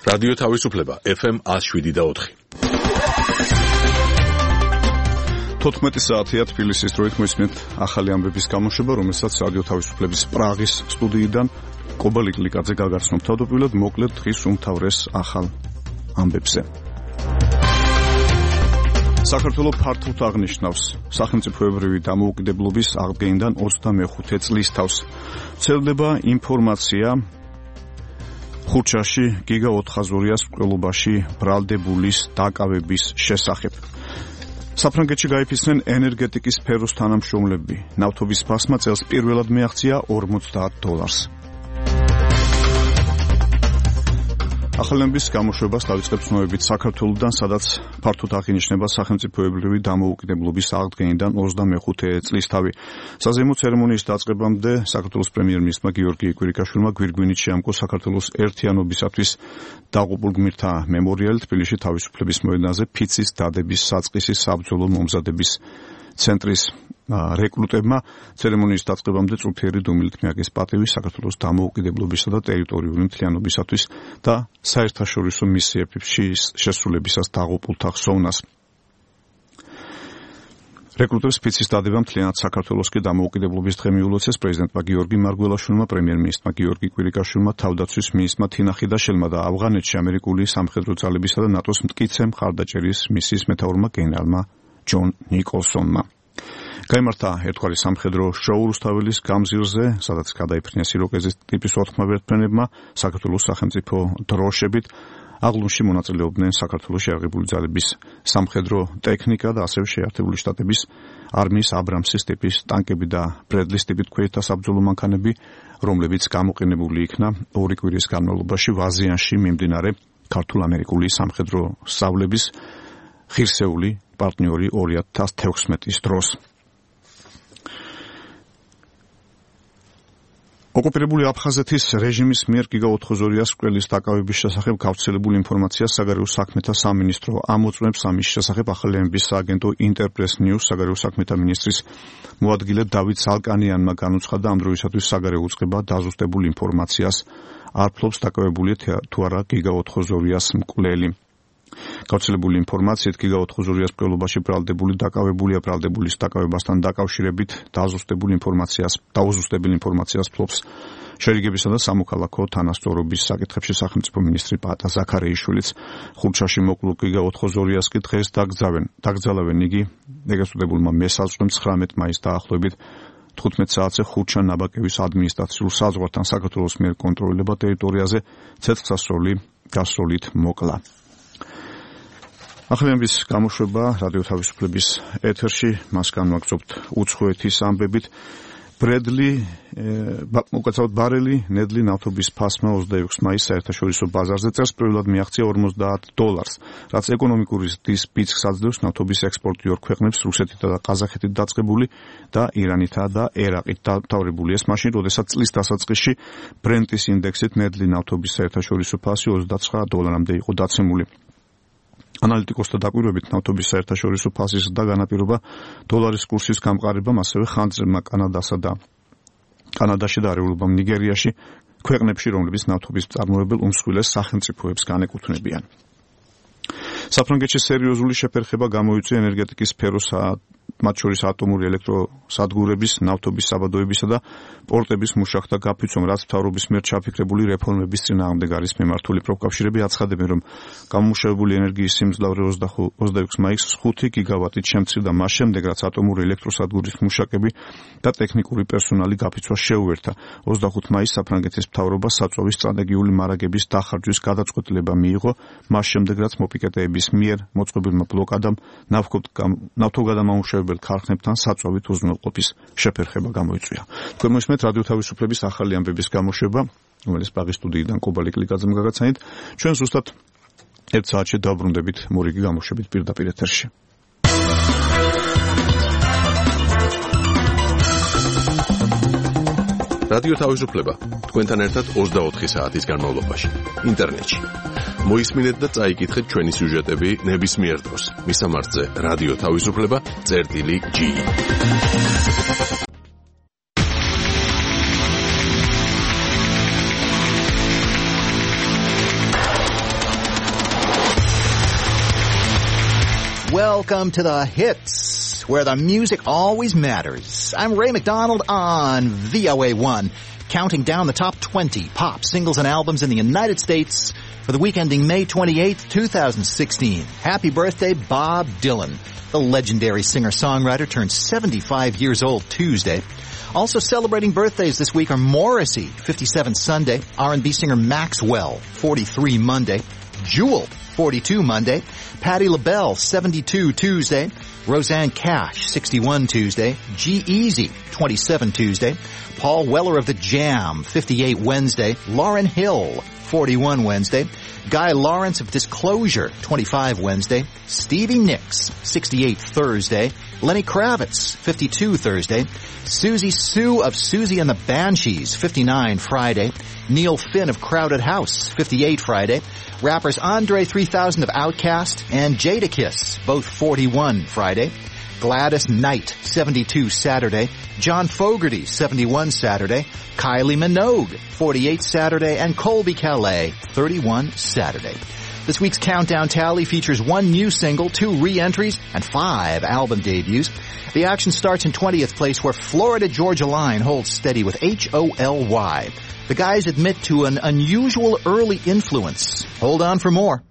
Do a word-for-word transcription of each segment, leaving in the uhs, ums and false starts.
რადიო თავისუფლება ეფ ემ one oh seven და four. თოთხმეტი საათია თბილისის დროით მოისმენთ ახალი ამბების გამოშვება, რომელსაც რადიო თავისუფლების პრაღის სტუდიიდან კობა ლიკლიკაძე გაგაცნობთ. თავდაპირველად მოკლედ დღის უმთავრეს ახალ ამბებზე. საქართველოს ფართოდ აღნიშნავს სახელმწიფოებრივი დამოუკიდებლობის აღდგენიდან ოცდამეხუთე წლის თავს. ვრცელდება ინფორმაცია ხუჩაში გიგა ოთხაზორიას მკვლელობაში ბრალდებულის დაკავების შესახებ. საფრანგეთში გაიფიცნენ ენერგეტიკის სფეროს თანამშრომლები. ნავთობის ფასმა წელს პირველად მიაღწია ორმოცდაათ დოლარს. ახალების გამოშვებას დავიწყებთ ცნობებით საქართველოსთან, სადაც ფართოდ აღინიშნება სახელმწიფოებრივი დამოუკიდებლობის აღდგენიდან ოცდამეხუთე წლისთავი. საზეიმო ცერემონიის დაწყებამდე საქართველოს პრემიერ-მინისტრმა გიორგი კვირიკაშვილმა გვირგვინით შეამკო საქართველოს ერთიანობისათვის დაღუპულ გმირთა მემორიალი თბილისში თავისუფლების მოედანზე ფიცის დადების საწყისის საბრძოლო მომზადების ცენტრის რეკრუტებმა ცერემონიის დაწყებამდე წუთიერი დუმილით მიაგეს პატივი საქართველოს დამოუკიდებლობისა და ტერიტორიული მთლიანობისათვის და საერთაშორისო მისიებში შესრულებისას დაღუპულთა ხსოვნას. რეკრუტებს ფიცის დადება მთლიანად საქართველოს კი დამოუკიდებლობის დღე მიულოცეს პრეზიდენტმა გიორგი მარგველაშვილმა, პრემიერ-მინისტრმა გიორგი კვირიკაშვილმა, თავდაცვის მინისტრმა თინა ხიდაშელმა და ავღანეთში ამერიკული სამხედრო ძალებისა და ნატოს მტკიცე მხარდაჭერის მისიის მეთაურმა გენერალმა ჯონ ნიკოლსონმა. გაიმართა ერთგვარი სამხედრო შოუ რუსთაველის გამზირზე, სადაც გადაიფრინეს იროკეზის ტიპის ოთხმოვერთმენებმა საქართველოს სახელმწიფო დროშებით. აღლუმში მონაწილეობდნენ საქართველოს შეიარაღებული ძალების სამხედრო ტექნიკა და ასევე შეერთებული შტატების არმიის აბრამსის ტიპის ტანკები და ბრედლის ტიპის ქვეითთა საბრძოლო მანქანები, რომლებიც გამოყენებული იქნა ორი კვირის განმავლობაში ვაზიანში მიმდინარე ქართულ-ამერიკული სამხედრო სწავლების ღირსეული პარტნიორი ორი ათას თექვსმეტის დროს. ოკუპირებული აფხაზეთის რეჟიმის მიერ გიგა ოთხაზორიას მკვლელის დაკავების შესახებ გავრცელებული ინფორმაცია საგარეო საქმეთა სამინისტრო ამოწმებს. ამის შესახებ ახალი ამბების სააგენტო ინტერპრეს ნიუს საგარეო საქმეთა მინისტრის მოადგილე დავით ზალკანიანმა განუცხადა, ამ დროისათვის საგარეო უწყება დაზუსტებულ ინფორმაციას არ ფლობს დაკავებულია თუ არა გიგა ოთხაზორიას მკვლელი. გავრცელებული ინფორმაციით გიგა ოთხაზორიას მკვლელობაში ბრალდებული დაკავებულია ბრალდებულის დაკავებასთან დაკავშირებით დაზუსტებულ ინფორმაციას დაუზუსტებელ ინფორმაციას ფლობს შერიგებისა და სამოქალაქო თანასწორობის საკითხებში სახელმწიფო მინისტრი პატა ზაქარეიშვილიც. ხურჩაში მოკლულ გიგა ოთხაზორიას კი დღეს დაკრძალავენ დაკრძალავენ იგი ეგრესუდებულმა მესაზღვრემ ცხრამეტ მაისს დაახლოებით თხუთმეტ საათზე ხურჩა ნაბაკევის ადმინისტრაციულ საზღვართან საქართველოს მიერ კონტროლირება ტერიტორიაზე ცეცხლსასროლი გასროლით მოკლა. ახალების გამოშვება რადიო თავისუფლების ეთერში, მას განვაგრძობთ უცხოეთის ამბებით. ბრედლი უკაცრავად ბარელი ნედლი ნავთობის ფასმა ოცდაექვსი მაისს საერთაშორისო ბაზარზე წერს პირველად მიაღწია ორმოცდაათ დოლარს, რაც ეკონომიკური ზრდის ბიძგს აძლევს ნავთობის ექსპორტიორ ქვეყნებს რუსეთითა და ყაზახეთით დაწყებული და ირანითა და ერაყით დამთავრებული. ეს მაშინ, როდესაც წლის დასაწყისში ბრენტის ინდექსით ნედლი ნავთობის საერთაშორისო ფასი ოცდაცხრა დოლარამდე იყო დაცემული. ანალიტიკოსთა დაკვირვებით ნავთობის საერთაშორისო ფასის და განაპირობა დოლარის კურსის გამყარებამ, ასევე ხანძრებმა კანადასა და კანადაში და არეულობამ ნიგერიაში, ქვეყნებში, რომლებიც ნავთობის მწარმოებელ უმსხვილეს სახელმწიფოებს განეკუთვნებიან. საფრანგეთში სერიოზული შეფერხება გამოიწვია ენერგეტიკის სფეროს, მათ შორის ატომური ელექტროსადგურების, ნავთობის საბადოებისა და პორტების მუშახთა გაფიცვამ, რაც მთავრობის მიერ ჩაფიქრებული რეფორმების წინააღმდეგ არის მიმართული. პროფკავშირები აცხადებენ, რომ გამომუშავებული ენერგიის სიმძლავრე ოცდაექვსი მაისს ხუთი გიგავატით შემცირდა მას შემდეგ, რაც ატომური ელექტროსადგურის მუშაკები და ტექნიკური პერსონალი გაფიცვას შეუერთა. ოცდახუთი მაისს საფრანგეთის მთავრობას საწვავის სტრატეგიული მარაგების დახარჯვის გადაწყვეტილება მიიღო, მას შემდეგ, რაც მოპიკეტეების მიერ მოწყობილმა ბლოკადამ ნავთობგადამამუშავებელ ქარხნებთან საწვავით უზრუნველყოფის შეფერხება გამოიწვია. თქვენ მოისმენთ რადიო თავისუფლების ახალი ამბების გამოშვება, რომელიც პრაღის სტუდიიდან კობა ლიკლიკაძემ გაგაცანით. ჩვენ ზუსტად ერთ საათში დავბრუნდებით მორიგი გამოშვებით პირდაპირ ეთერში. რადიო თავისუფლება თქვენთან ერთად ოცდაოთხი საათის განმავლობაში ინტერნეტში. მოისმინეთ და წაიკითხეთ ჩვენი სიუჟეტები ნებისმიერ დროს. მისამართზე რადიო თავისუფლება წერტილი ჯი. welcome to the hits, where the music always matters. I'm Ray McDonald on V O A one, counting down the top twenty pop singles and albums in the United States for the week ending May twenty-eighth, twenty sixteen. Happy birthday, Bob Dylan. The legendary singer-songwriter turned seventy-five years old Tuesday. Also celebrating birthdays this week are Morrissey, fifty-seven Sunday, R and B singer Maxwell, forty-three Monday, Jewel, forty-two Monday, Patti LaBelle, seventy-two Tuesday, Roseanne Cash, sixty-one Tuesday, G-Eazy, twenty-seven Tuesday, Paul Weller of the Jam, fifty-eight Wednesday, Lauryn Hill, forty-one Wednesday, Guy Lawrence of Disclosure, twenty-five Wednesday, Stevie Nicks, sixty-eight Thursday, Lenny Kravitz, fifty-two Thursday, Susie Sue of Susie and the Banshees, fifty-nine Friday, Neil Finn of Crowded House, fifty-eight Friday, rappers Andre three thousand of Outkast and Jadakiss, both forty-one Friday, Gladys Knight, seventy-two Saturday, John Fogerty, seventy-one Saturday, Kylie Minogue, forty-eight Saturday, and Colby Calais, thirty-one Saturday. This week's countdown tally features one new single, two re-entries, and five album debuts. The action starts in twentieth place, where Florida Georgia Line holds steady with H O L Y. The guys admit to an unusual early influence. Hold on for more.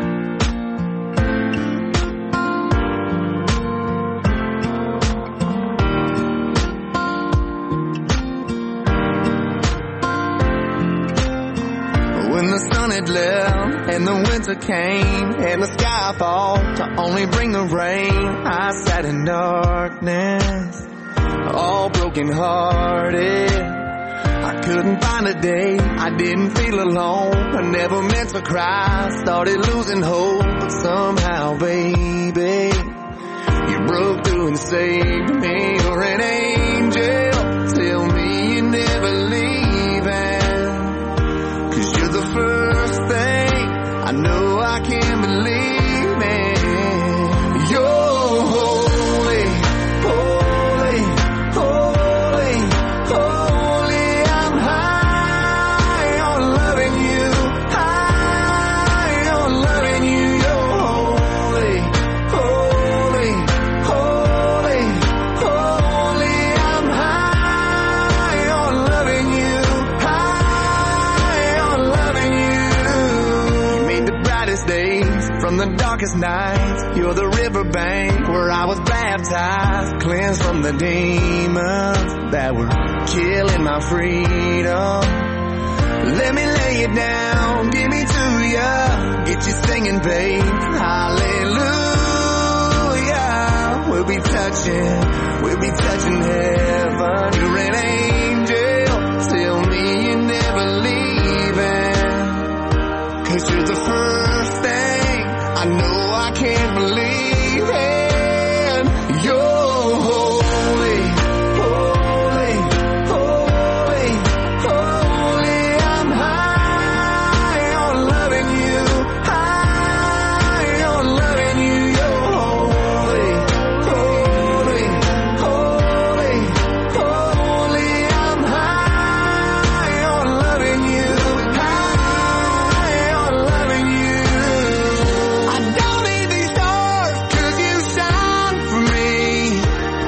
Left and the winter came and the sky fall to only bring the rain. I sat in darkness, all broken hearted. I couldn't find a day I didn't feel alone. I never meant to cry, started losing hope, but somehow, baby, you broke through and saved me. You're an angel, tell me you're never leaving, 'cause you're the first thing I know I can't believe in. You're holy, holy, holy, holy. I'm high on loving you, high on loving you. You're holy, holy, holy, holy. I'm high on loving you, high on loving you. You made the brightest days from the darkest nights. You're the riverbank where I was baptized, cleansed from the demons that were killing my freedom. Let me lay it down, give me to ya, get you singing, babe, hallelujah. We'll be touching, we'll be touching heaven. You're an angel, tell me you're never leaving, 'cause you're the first thing I know I can't believe in. You're holy, holy, holy, holy. I'm high on loving you, high on loving you. You're holy, holy, holy, holy. I'm high on loving you, high on loving you. I don't need these stars 'cause you shine for me.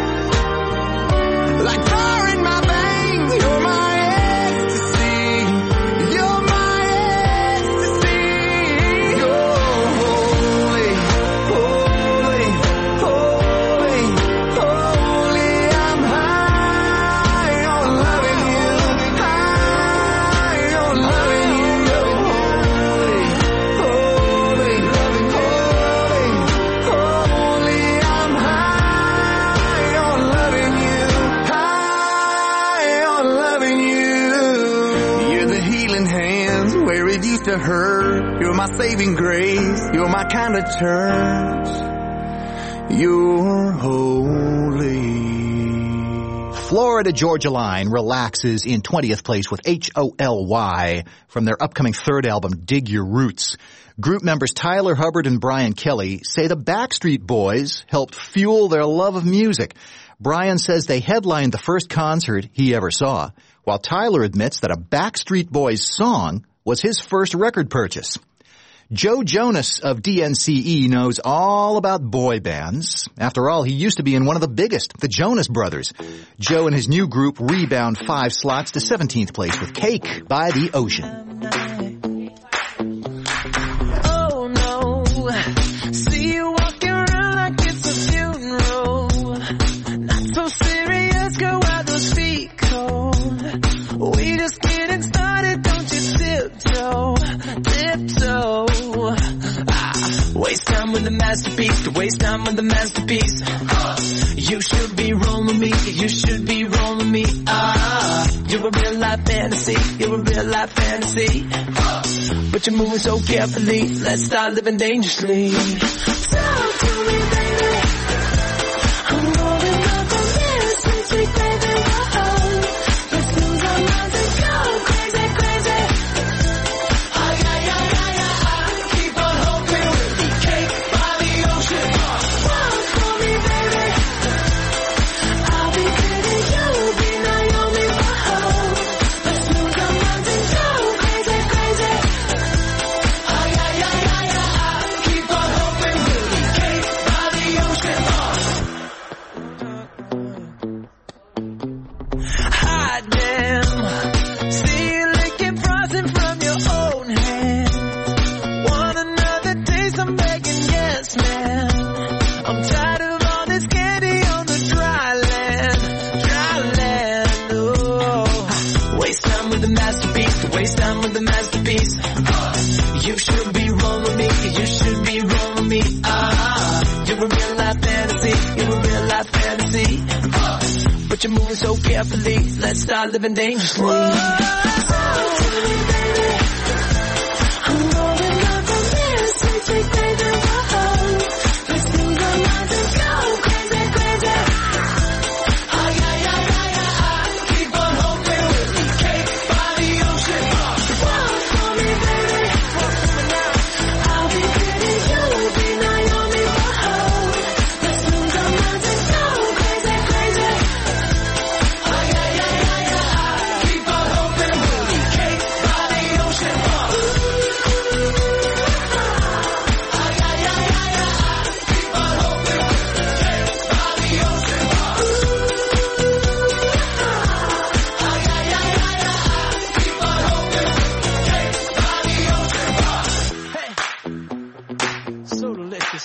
Like fire in my veins, you're my ecstasy. You're my ecstasy. You're holy, holy, holy, holy. I'm high on loving you, high on loving you. You're holy, holy, holy, holy. I'm high on loving you, high on loving you. You're the healing hands where it used to hurt. You're my saving grace. You're my kind of church. You're holy. Florida Georgia Line relaxes in twentieth place with H O L Y from their upcoming third album, Dig Your Roots. Group members Tyler Hubbard and Brian Kelly say the Backstreet Boys helped fuel their love of music. Brian says they headlined the first concert he ever saw, while Tyler admits that a Backstreet Boys song was his first record purchase. Joe Jonas of D N C E knows all about boy bands. After all, he used to be in one of the biggest, the Jonas Brothers. Joe and his new group rebound five slots to seventeenth place with Cake by the Ocean. Oh no, see you walking around like it's a funeral. Not so serious, girl, why those feet cold? We just getting started, don't you tiptoe, tiptoe. Ah, waste time with the masterpiece, to waste time with the masterpiece. Uh, you should be rolling me, you should be rolling me. Ah, you're a real life fantasy, you're a real life fantasy. Uh, but you're moving so carefully, let's start living dangerously. Talk to me, baby. I'm rolling up on this, sweet, sweet baby. Whoa. Let's lose our minds and go crazy, crazy. Oh, yeah, yeah, yeah, yeah. Keep on hoping we'll be Cake by the Ocean. Walk for me, baby. I'll be pretty, you'll be Naomi. Whoa. Let's lose our minds and go crazy, crazy. Oh, yeah, yeah, yeah, yeah. Keep on hoping we'll be Cake by the Ocean. Hot damn. See you licking frosting from your own hand. Want another taste? I'm begging, yes, man. I'm tired of all this candy on the dry land, dry land. Oh, waste time with the masterpiece, waste time with the masterpiece. Uh, you should be rolling me, you should be rolling me. Ah, you're a real life fantasy, you're a real life fantasy. Uh, but you're moving so carefully, let's start living dangerously. Whoa, talk to me, baby. I'm rolling up on this, sweet, sweet baby. Whoa, let's lose our minds and go crazy, crazy. Oh, yeah, yeah, yeah, yeah. Keep on hoping we'll be Cake by the Ocean. Walk for me, baby. I'll be pretty, you'll be Naomi. Whoa, let's lose our minds and go crazy, crazy. Oh, yeah, yeah, yeah, yeah. Keep on hoping we'll be Cake by the Ocean. Oh, yeah, yeah, yeah, yeah. Keep on hoping we'll be Cake by the Ocean. Oh, yeah, yeah, yeah, yeah. Keep on hoping we'll be Cake by the Ocean. Hey, so delicious.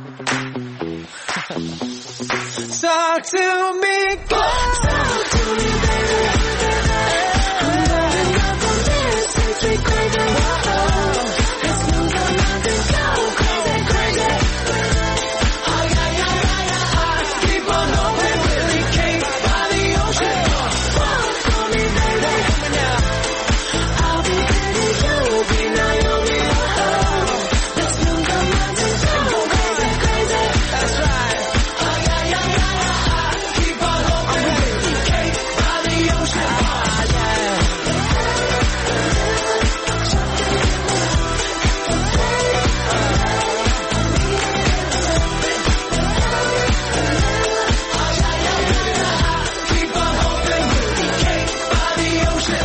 Talk to me, girl. Talk to me, baby. I'm rolling up on this, sweet, sweet baby. Whoa, let's lose our minds and go crazy, crazy. Oh, yeah, yeah, yeah, yeah. Keep on hoping we'll be Cake by the Ocean. Walk for me, baby. I'll be pretty, you'll be Naomi. Whoa, let's lose our minds and go crazy, crazy. That's right. Oh, yeah, yeah, yeah, yeah. Keep on hoping we'll be Cake by the Ocean. Oh, yeah. Keep on hoping we'll be Cake by the Ocean.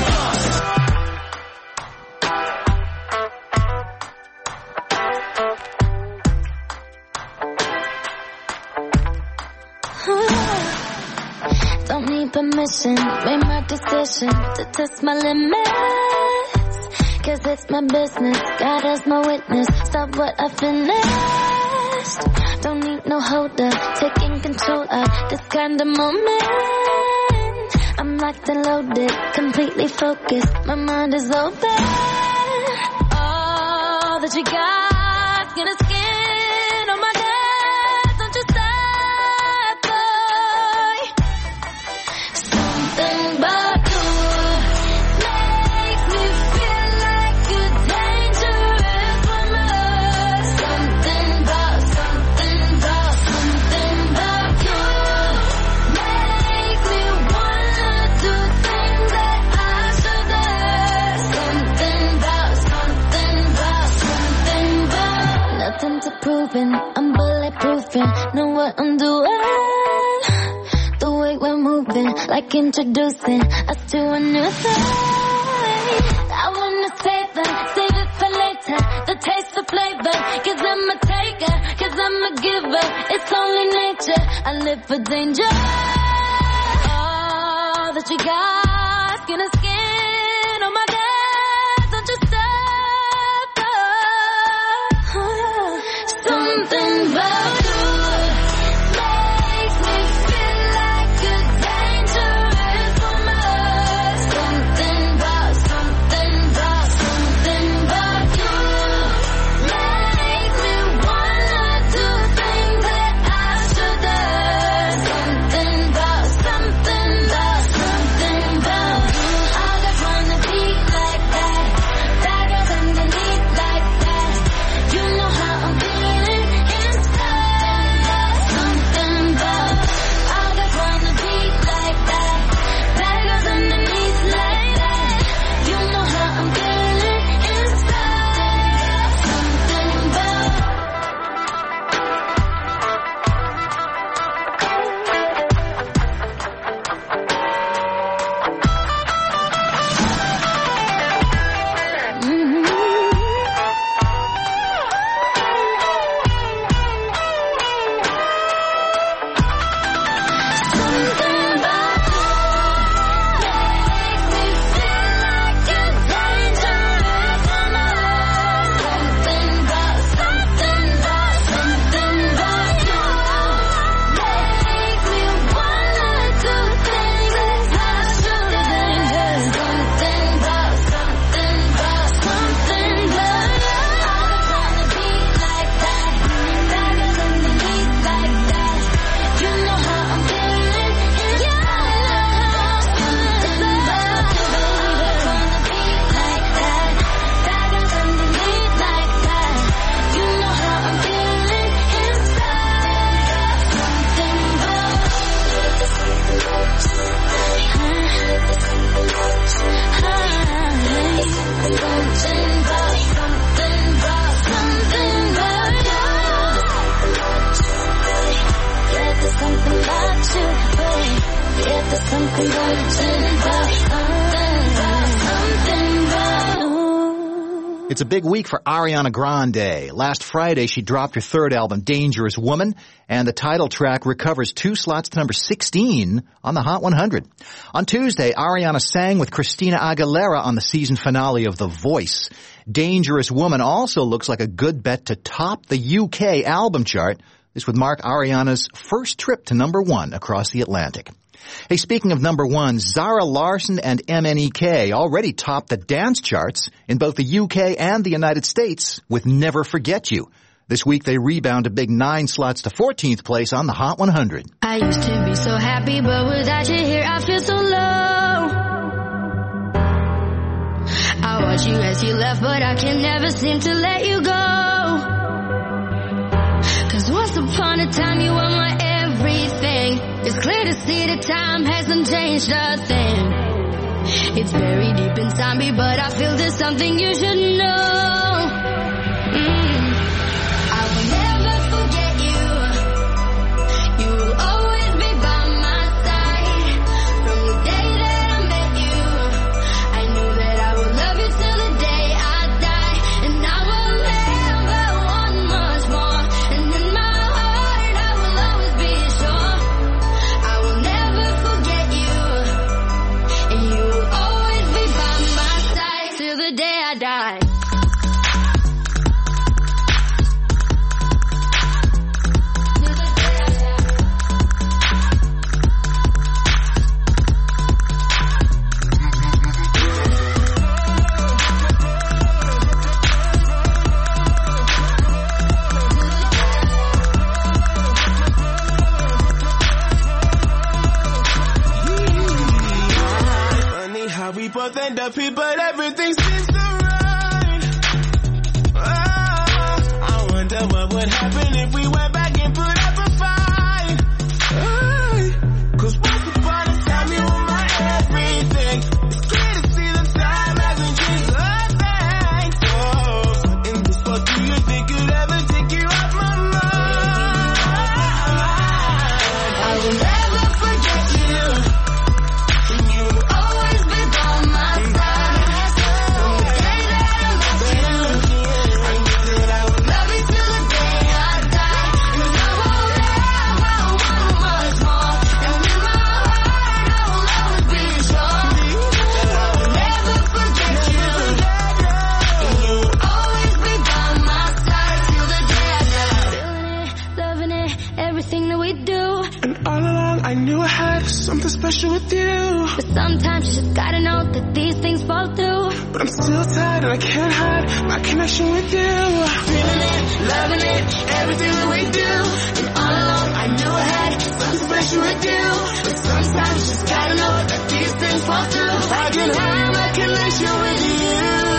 Don't need permission, made my decision to test my limits. Cause it's my business, God as my witness, stop what I finished. Don't need no holder, taking control of this kind of moment. I'm locked and loaded, completely focused, my mind is open. All that you got, gonna skin on my neck, don't you stop, boy. Something about you makes me feel like a dangerous woman. Something about, something about, something about you makes me wanna do things that I shouldn't. Something about, something about, something about. Nothing to proving, I'm bulletproofing, know what I'm doing. The way we're moving, like introducing us to a new thing. I wanna save them, save it for later. later, the taste, the flavor, cause I'm a taker, cause I'm a giver, it's only nature, I live for danger. All that you got, skin to skin, oh my God, don't you stop, oh, something about you makes me feel like a dangerous woman. Something about, something about, something about you makes me wanna do things that I shouldn't. Something about, something about, something about you. I got wanna be like that, daggers underneath like that. You know how I'm feeling inside. Something about, I got wanna be like that, daggers underneath like that. You know how I'm feeling inside. Something about. Mm-hmm. Something about you makes me feel like a dangerous woman. Something about, something about, something about you makes me wanna do things that I shouldn't. Something about, something about, something about you. I wanna be like that, daggers underneath like that. You know how I'm feeling inside. Something about you, baby. I wanna be like that, daggers underneath like that. You know how I'm feeling inside. Something about. Something about, something about, something about you. Yeah, there's something about you, babe. Yeah, there's something about you, about something about, something about you. It's a big week for Ariana Grande. Last Friday, she dropped her third album, Dangerous Woman, and the title track recovers two slots to number sixteen on the Hot one hundred. On Tuesday, Ariana sang with Christina Aguilera on the season finale of The Voice. Dangerous Woman also looks like a good bet to top the U K album chart. This would mark Ariana's first trip to number one across the Atlantic. Hey, speaking of number one, Zara Larsson and M N E K already topped the dance charts in both the U K and the United States with Never Forget You. This week they rebound a big nine slots to fourteenth place on the Hot one hundred. I used to be so happy, but without you here, I feel so low. I watch you as you left, but I can never seem to let you go. Cause once upon a time you were my everything. It's clear to see that time hasn't changed a thing. It's very deep inside me, but I feel there's something you should know. Mm. I will never forget you. You will always be by my side. From the day that I met you, I knew that I would love you till the day I die. And I will never want much more. And in my heart I will always be sure. I will never forget you. And you will always be by my side till the day I die. Funny how we both end up here, but everything seems so right. Oh, I wonder what would happen if we went back and put up a fight. Oh, Cause once upon a time you were my everything. It's clear to see the time hasn't changed a thing. So, in this fuck do you think could ever take you off my mind? I will never forget you. And you will always be by my side. From the day that I met you, But sometimes you just gotta know that these things fall through. But I'm still tired and I can't hide my connection with you. Feeling it, loving it, everything that we do. And all along I knew I had something special with you. But sometimes you just gotta know that these things fall through. I can hide my connection with you.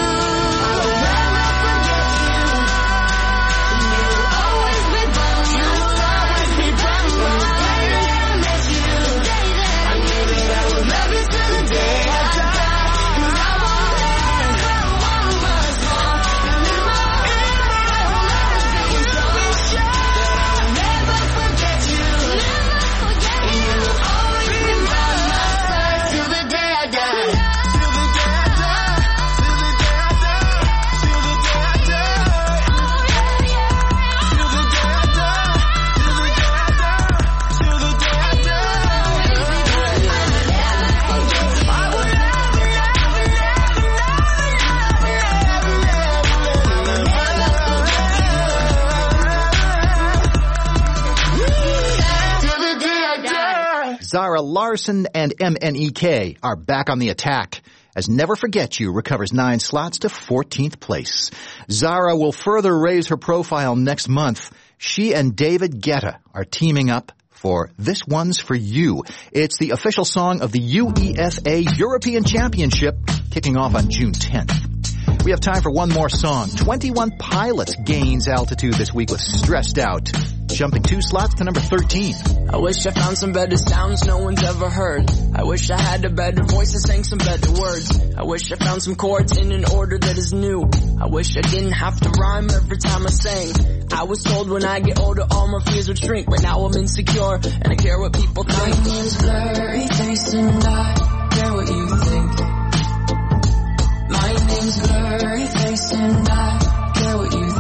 Zara Larsson and M N E K are back on the attack as Never Forget You recovers nine slots to fourteenth place. Zara will further raise her profile next month. She and David Guetta are teaming up for This One's For You. It's the official song of the U E F A European Championship kicking off on June tenth. We have time for one more song. twenty-one Pilots gains altitude this week with Stressed Out, jumping two slots to number thirteen. I wish I found some better sounds no one's ever heard. I wish I had a better voice and sang some better words. I wish I found some chords in an order that is new. I wish I didn't have to rhyme every time I sang. I was told when I get older all my fears would shrink, but now I'm insecure and I care what people think. My name's blurry face and I care what you think. My name's blurry face and I care what you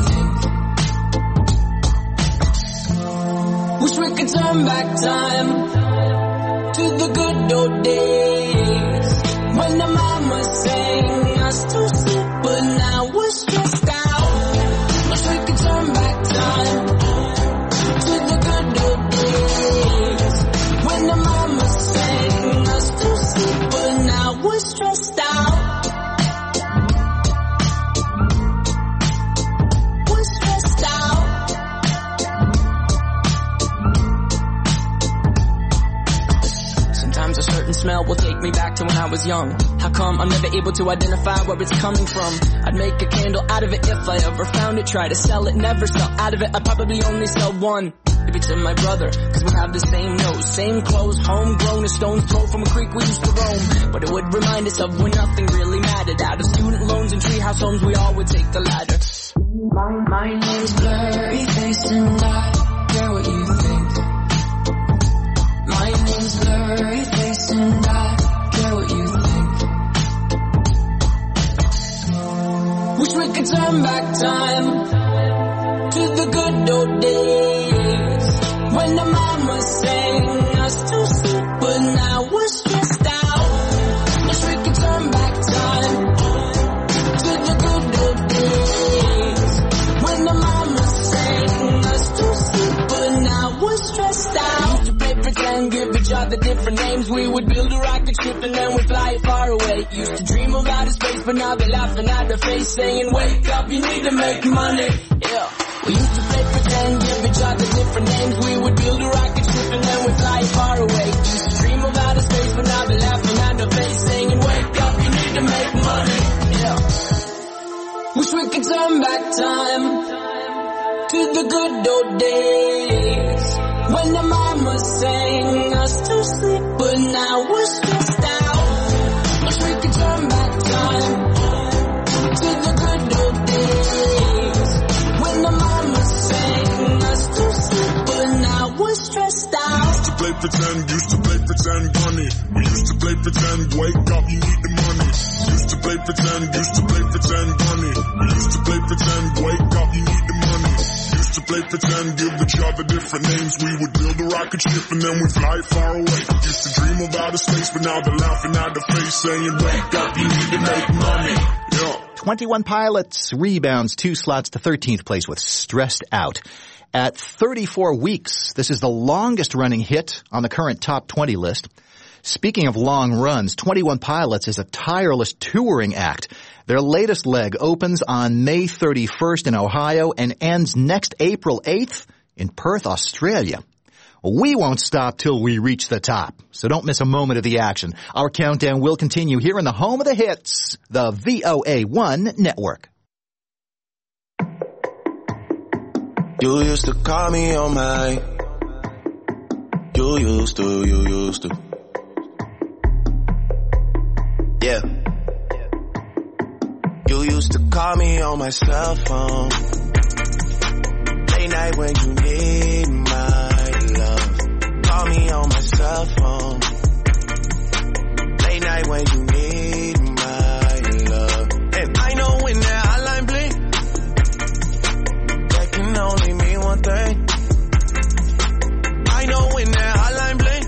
think. Wish we could turn back time to the good old days when the mama sang us to sleep, but now we're stressed out. Wish we could turn back time to the good old days when the mama sang us to sleep, but now we're stressed out. Smell will take me back to when I was young. How come I'm never able to identify where it's coming from? I'd make a candle out of it if I ever found it. Try to sell it, never sell out of it. I'd probably only sell one. Maybe to my brother, cause we have the same nose, same clothes, homegrown, a stone's throw from a creek we used to roam. But it would remind us of when nothing really mattered. Out of student loans and treehouse homes, we all would take the ladder. My, my name's blurry face and I care what you think. My name's blurry face and I care what you think. Wish we could turn back time to the good old days when the mama sang us to sleep, but now we're stressed out. Wish we could turn back time to the good old days when the mama sang us to sleep, but now we're stressed out. Pretend, give each other different names. We would build a rocket ship and then we'd fly far away. Used to dream of outer space, but now they're laughing at the face, saying, wake up, you need to make money. Yeah. We used to play pretend, give each other different names. We would build a rocket ship and then we'd fly far away. Used to dream of outer space, but now they're laughing at the face, saying, wake up, you need to make money. Yeah. Wish we could turn back time to the good old days when the mama sang us to sleep, but now we're stressed out. Wish we could turn back time to the good old days when the mama sang us to sleep, but now we're stressed out. Used to play pretend, used to play pretend bunny. We used to play pretend, wake up, you need the money. Used to play pretend, used to play pretend bunny. We used to play pretend, wake up, you need the money. To play pretend, give each other different names. We would build a rocket ship and then we'd fly far away. Used to dream of outer space, but now they're laughing at the face, saying, wake up, you need to make money. Yeah. twenty-one Pilots rebounds two slots to thirteenth place with Stressed Out. At thirty-four weeks, this is the longest running hit on the current top twenty list. Speaking of long runs, twenty-one Pilots is a tireless touring act. Their latest leg opens on May thirty-first in Ohio and ends next April eighth in Perth, Australia. We won't stop till we reach the top, so don't miss a moment of the action. Our countdown will continue here in the home of the hits, the V O A one Network. You used to call me on my, you used to, you used to. Yeah. You used to call me on my cell phone. Late night when you need my love. Call me on my cell phone. Late night when you need my love. And I know when that hotline blink, that can only mean one thing. I know when that hotline blink,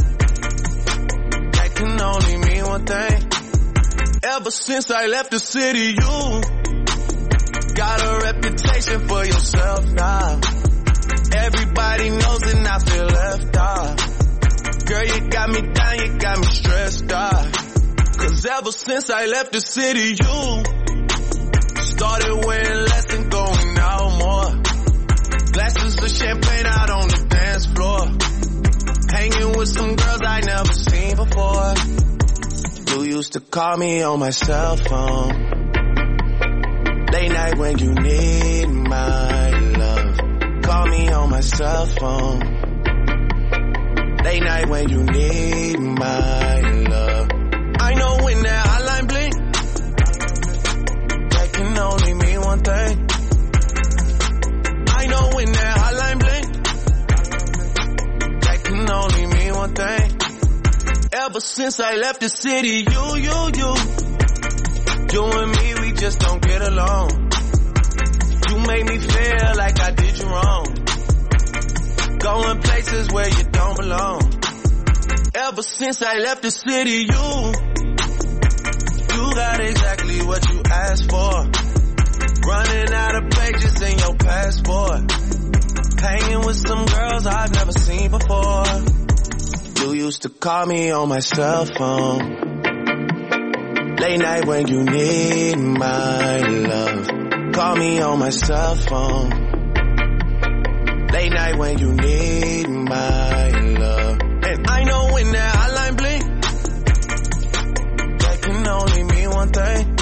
that can only mean one thing. Ever since I left the city, you got a reputation for yourself now. Everybody knows and I feel left out. Girl, you got me down, you got me stressed out. Cause ever since I left the city, you started wearing less and going out more. Glasses of champagne out on the dance floor. Hanging with some girls I never seen before. You used to call me on my cell phone. Late night when you need my love. Call me on my cell phone. Late night when you need my love. I know when that hotline blink, that can only mean one thing. I know when that hotline blink, that can only mean one thing. Ever since I left the city, you, you, you, you and me, we just don't get along. You made me feel like I did you wrong. Going places where you don't belong. Ever since I left the city, you, you got exactly what you asked for. Running out of pages in your passport. Hanging with some girls I've never seen before. You used to call me on my cell phone. Late night when you need my love. Call me on my cell phone. Late night when you need my love. And I know when that hotline blink, that can only mean one thing.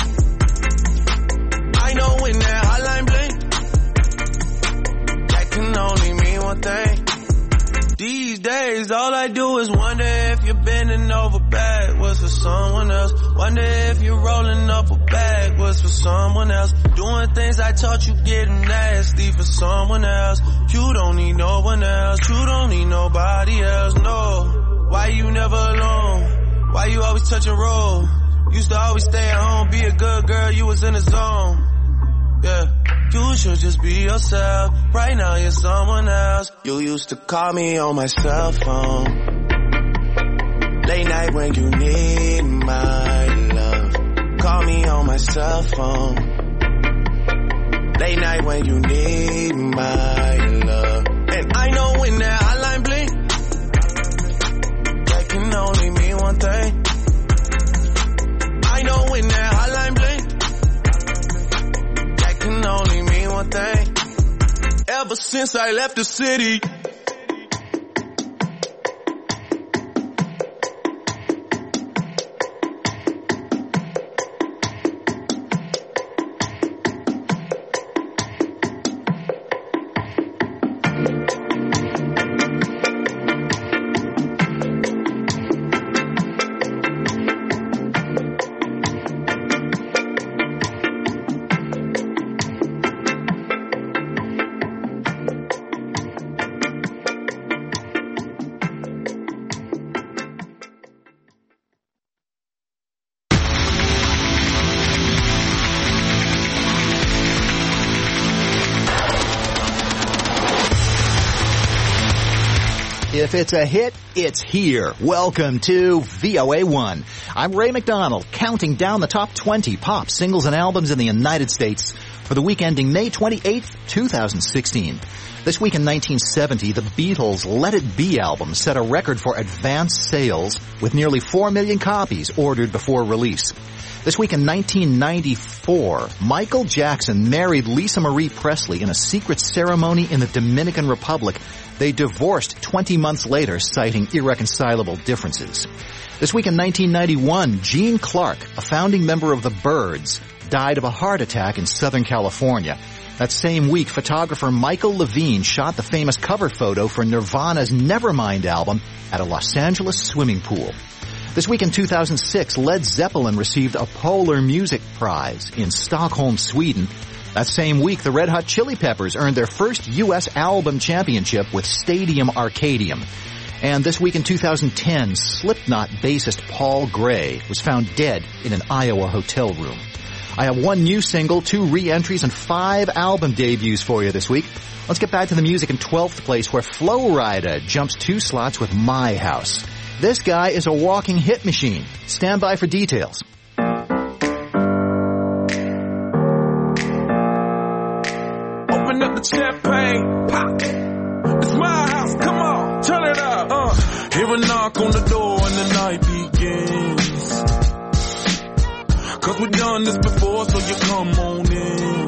I know when that hotline blink, that can only mean one thing. These days, all I do is wonder if you're bending over backwards for someone else. Wonder if you're rolling up a backwards for someone else. Doing things I taught you getting nasty for someone else. You don't need no one else. You don't need nobody else, no. Why you never alone? Why you always touch a roll? Used to always stay at home, be a good girl, you was in the zone. Yeah. You should just be yourself. Right now you're someone else. You used to call me on my cell phone. Late night when you need my love. Call me on my cell phone. Late night when you need my love. And I know when that hotline blink, that can only mean one thing. I know when that hotline blink, that can only mean one thing. Ever since I left the city, if it's a hit, it's here. Welcome to V O A one. I'm Ray McDonald, counting down the top twenty pop singles and albums in the United States for the week ending May twenty-eighth, twenty sixteen. This week in nineteen seventy, the Beatles' Let It Be album set a record for advance sales with nearly four million copies ordered before release. This week in nineteen ninety-four, Michael Jackson married Lisa Marie Presley in a secret ceremony in the Dominican Republic. They divorced twenty months later, citing irreconcilable differences. This week in nineteen ninety-one, Gene Clark, a founding member of the Byrds, died of a heart attack in Southern California. That same week, photographer Michael Levine shot the famous cover photo for Nirvana's Nevermind album at a Los Angeles swimming pool. This week in two thousand six, Led Zeppelin received a Polar Music Prize in Stockholm, Sweden. That same week, the Red Hot Chili Peppers earned their first U S album championship with Stadium Arcadium. And this week in two thousand ten, Slipknot bassist Paul Gray was found dead in an Iowa hotel room. I have one new single, two re-entries, and five album debuts for you this week. Let's get back to the music in twelfth place, where Flo Rida jumps two slots with My House. This guy is a walking hit machine. Stand by for details. Open up the champagne, pop. It's my house, come on, turn it up. Uh, hear a knock on the door and the night begins. Cause we've done this before, so you come on in.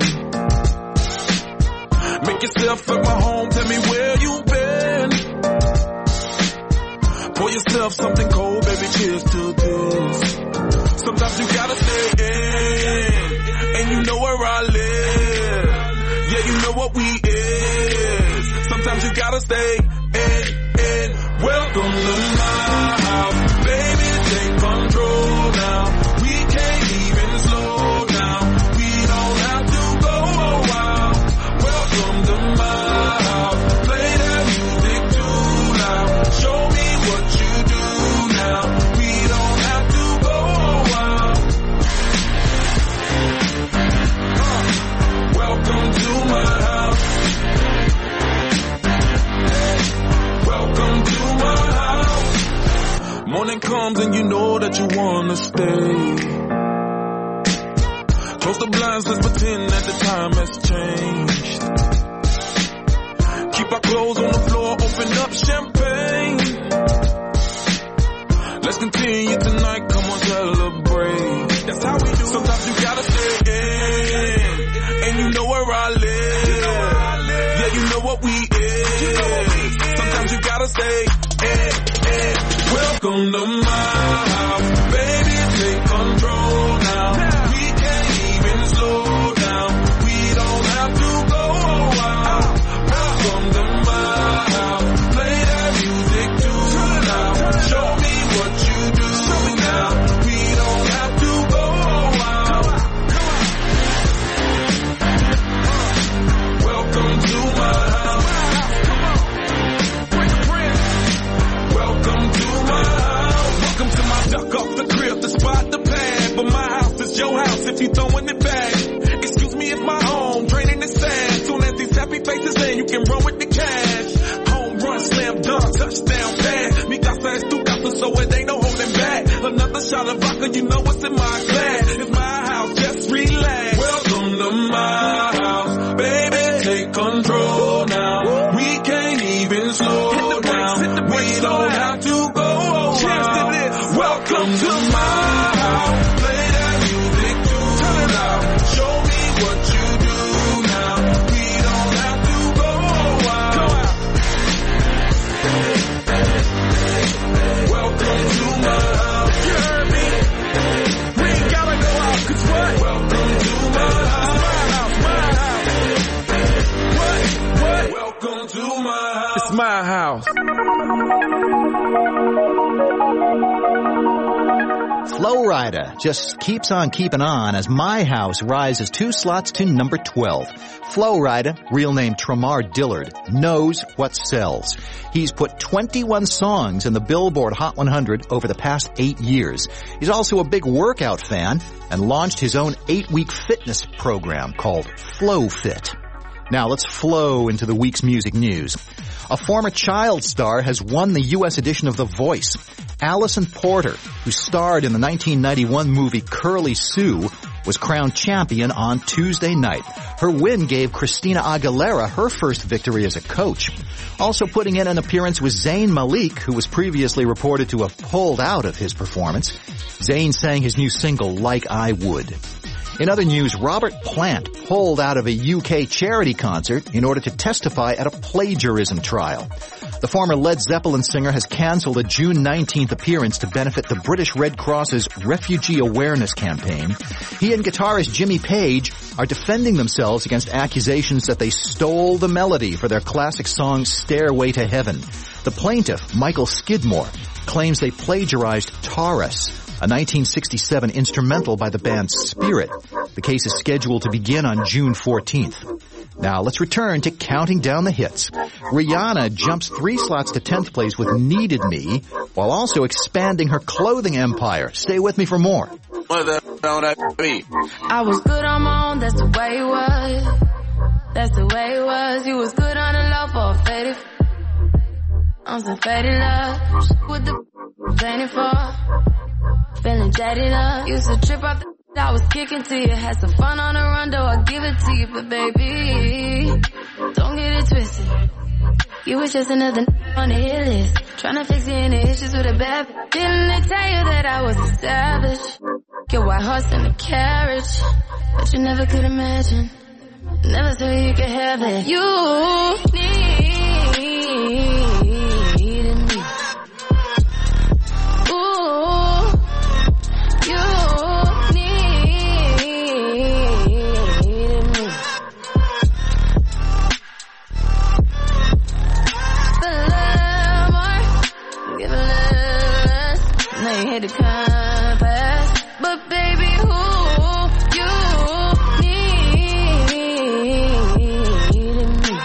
Make yourself at my home, tell me where you've been. Pour yourself something cold, baby, cheers to this. Sometimes you gotta stay in, and you know where I live. Yeah, you know what we is. Sometimes you gotta stay in, in. Welcome to my house, baby, take control now. We can't even slow down. We don't have to go a while. Welcome to my house, play that music too loud. Show me what you do now. We don't have to go a while. Uh, welcome to my house. Welcome to my house. Morning comes and you know that you wanna stay. Close the blinds, let's pretend that the time has changed. Keep our clothes on the floor, open up champagne. Let's continue tonight, come on, celebrate. That's how we do. Sometimes you gotta stay in, and you know where I live. You know where I live. Yeah, you know what we is. You know what we is. Sometimes you gotta stay in, in. Welcome to my house, baby, take control now. We can't even slow down. We don't have to go a while. Welcome to my house, play that music too loud. Show me what you do now. We don't have to go a while. Welcome to my house. Welcome to my house. Welcome to my duck off the crib, the spot, the pad. But my house is your house if you throwing it back. Excuse me if my home draining the sand. Soon as these happy faces in, you can run with the cash. Home run, slam dunk, touchdown pass. Mi casa es tu casa, so it ain't no holding back. Another shot of vodka, you know what's in my glass. It's my house, just relax. Welcome to my house, baby, take control now. We can't even slow down. We don't have to go a while. Welcome to my house, play that music too loud. Show me what you do now. We don't have to go a while. Welcome to my house. You heard me? We ain't gotta go out, cause what? Welcome to my house. My house. What? What? Welcome to my house. It's my house. Flo Rida just keeps on keeping on as My House rises two slots to number twelve. Flo Rida, real name Tremar Dillard, knows what sells. He's put twenty-one songs in the Billboard Hot one hundred over the past eight years. He's also a big workout fan and launched his own eight-week fitness program called Flow Fit. Now let's flow into the week's music news. A former child star has won the U S edition of The Voice. Allison Porter, who starred in the nineteen ninety-one movie Curly Sue, was crowned champion on Tuesday night. Her win gave Christina Aguilera her first victory as a coach. Also putting in an appearance was Zayn Malik, who was previously reported to have pulled out of his performance. Zayn sang his new single, Like I Would. In other news, Robert Plant pulled out of a U K charity concert in order to testify at a plagiarism trial. The former Led Zeppelin singer has canceled a June nineteenth appearance to benefit the British Red Cross's Refugee Awareness Campaign. He and guitarist Jimmy Page are defending themselves against accusations that they stole the melody for their classic song Stairway to Heaven. The plaintiff, Michael Skidmore, claims they plagiarized Taurus, a nineteen sixty-seven instrumental by the band Spirit. The case is scheduled to begin on June fourteenth. Now let's return to counting down the hits. Rihanna jumps three slots to tenth place with Needed Me, while also expanding her clothing empire. Stay with me for more. I was good on my own, that's the way it was. That's the way it was. You was good on the low for a faded. On some faded love. With the painted for. Feeling jaded up. Used to trip out the I was kicking to you. Had some fun on the run, though I give it to you. But baby, don't get it twisted. You was just another on the hit list. Tryna fix any issues with a bad. Didn't they tell you that I was established? Your white horse in the carriage. But you never could imagine. Never thought you could have it. You needed me. Ooh, you needed me. A little more, give a little less. Now you hit the compass, but baby, who you needed me?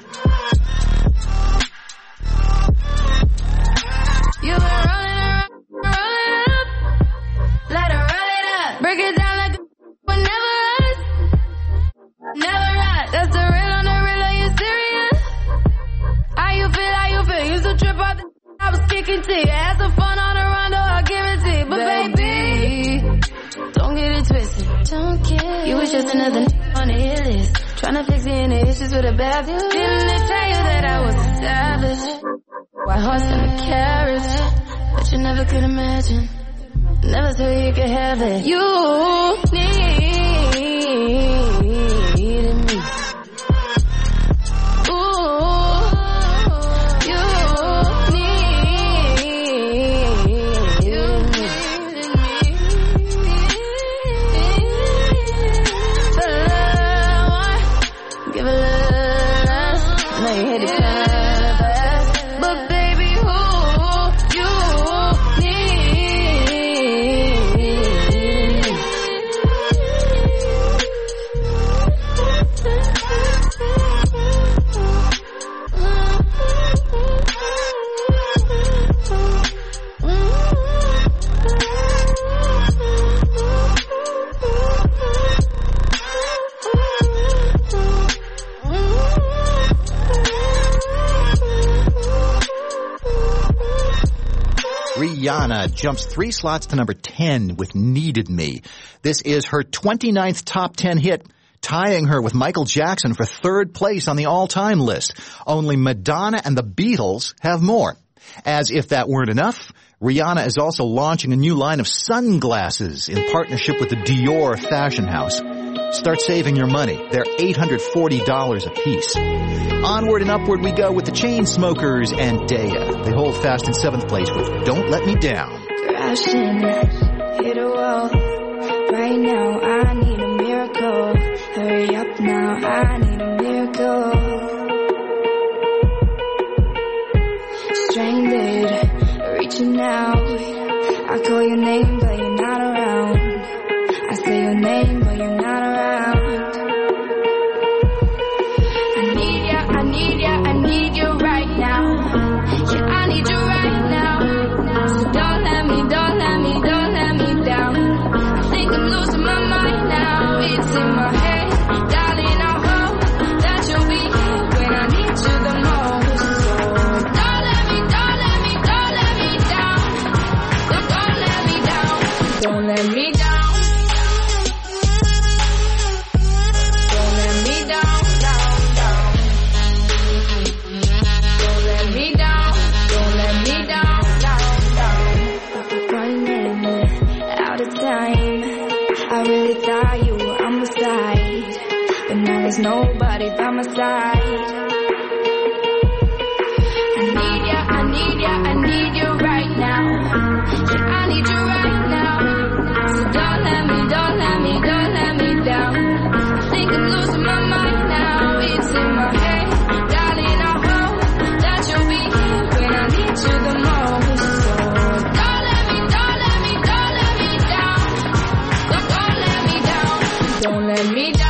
You been rolling around, rolling up, let her roll it up, break it down like a but never us, never us. That's the real on the real. Are you serious? How you feel? How you feel? Used to trip out the I was kicking to you. Had some fun on the run, though I give it to you. But baby, don't get it twisted. Don't get you was just another on the hit list. Tryna fix any issues with a bad. Didn't they tell you that I was established? White horse in the carriage, but you never could imagine. Never thought you could have it. You needed me. Ooh, you needed me. A little more, give a little less. Now you hit the canvas, but baby, who you need? Rihanna jumps three slots to number ten with Needed Me. This is her twenty-ninth top ten hit, tying her with Michael Jackson for third place on the all-time list. Only Madonna and the Beatles have more. As if that weren't enough, Rihanna is also launching a new line of sunglasses in partnership with the Dior fashion house. Start saving your money. They're eight hundred forty dollars a piece. Onward and upward we go with the Chainsmokers and Daya. They hold fast in seventh place with Don't Let Me Down. Crashing, hit a wall. Right now I need a miracle. Hurry up now, I need a miracle. Stranded, reaching out. I call your name but you're not around. I say your name but you're not around. I need ya, I need ya, I need you right now. Yeah, I need you right now. So don't let me, don't let me, don't let me down. I think I'm losing my mind now. It's in my head, darling, I hope that you'll be here when I need you the most. So don't let me, don't let me, don't let me down. Don't, don't let me down. Don't let me down. I really thought you were on my side, but now there's nobody by my side. I need ya, I need ya, I need you right now. Yeah, I need you right now. So don't let me, don't let me, don't let me down. I think I'm losing my mind now. It's in my head, darling, I hope that you'll be here when I need you the most. So don't let me, don't let me, don't let me down. Don't, don't let me down. Don't let me down.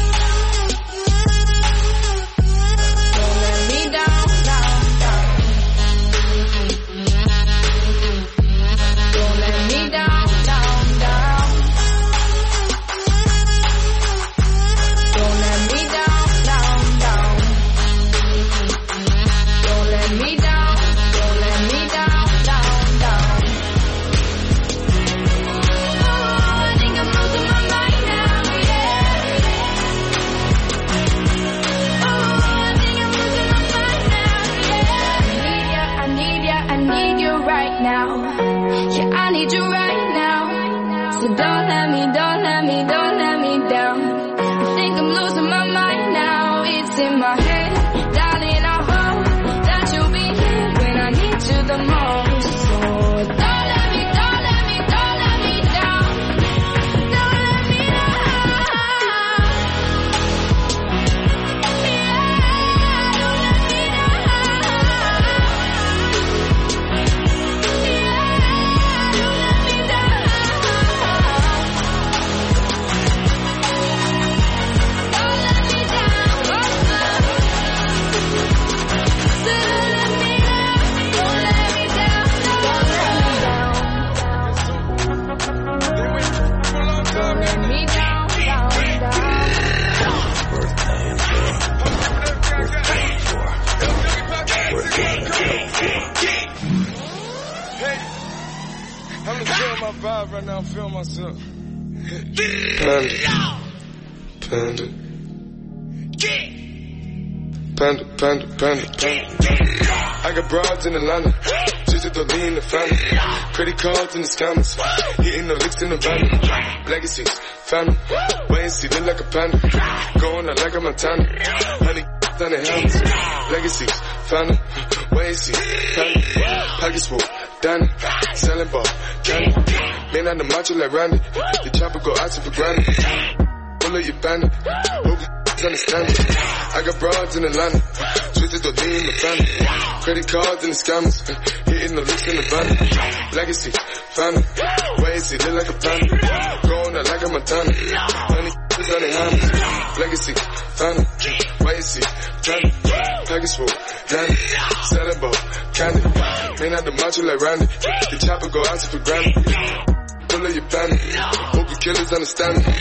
Panda, panda, panda, panda. I got broads in Atlanta, just to throw in the family. Credit cards in the scammers, hitting the licks in the van. Legacies, family, wait and see, look like a panda. Going out like a Montana, honey, down the helmets. Legacies, family, wait and see, family. Pockets full, Danny, selling ball, candy. Man on the macho like Randy, the chopper go out to for granted. Pull up your bandit, hope you understand it. I got broads in Atlanta, twisted to lean in the family. Credit cards and the scammers, hitting the licks in the van. Legacy, family, wait and see, look like a panda. Going out like a Montana, honey, down the helmets. Legacy, family, wait and see, family. Package full, Danny, selling ball, candy. Man out the macho like Randy, the chopper go out to for granted. Pull up your bandit, hope the killers understand me.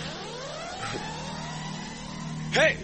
Hey!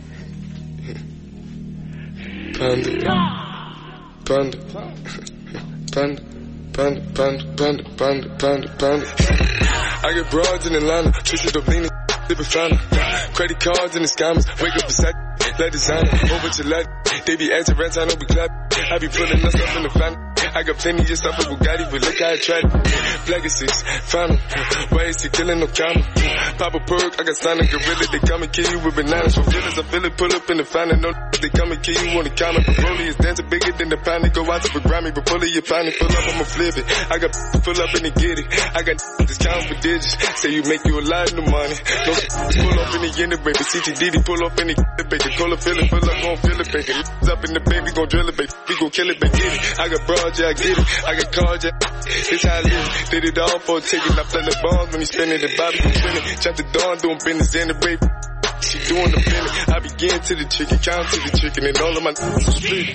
Panda, panda, panda, panda, panda, panda, panda, panda, panda. I get broads in Atlanta, twisted up leaning, living fountain. Credit cards and the scammers, wake up beside, let designer, over to let, they be answering rents, I know we clap. I be pulling us up in the family. I got plenty of stuff with Bugatti, but look how I tried it. Legacies, family, why is he killing no comma? Pop a perk, I got signed a gorilla, they come and kill you with bananas. For feelings, I feel it, pull up in the family, no they come and kill you on the comment. But Broly is dancing bigger than the pound, they go out to the Grammy, but pull it, you find it, pull up, I'ma flip it. I got pull up and they get it. I got this count for digits, say you make you a lot of money. No pull up in the end, baby, C T D D, pull up in the baby, call it, fill it, pull up, gon' fill it, baby. Up in the baby, gon' drill it, baby, we gon' kill it, baby, get it. I got broad, yeah, I get it. I got cards, yeah, it's how I live. Did it all for a ticket. I play the bombs when he spinning the Bobby can spin it. Chop the dawn, doing business in the baby. She doing the billing. I begin to the chicken, count to the chicken, and all of my n***s are split.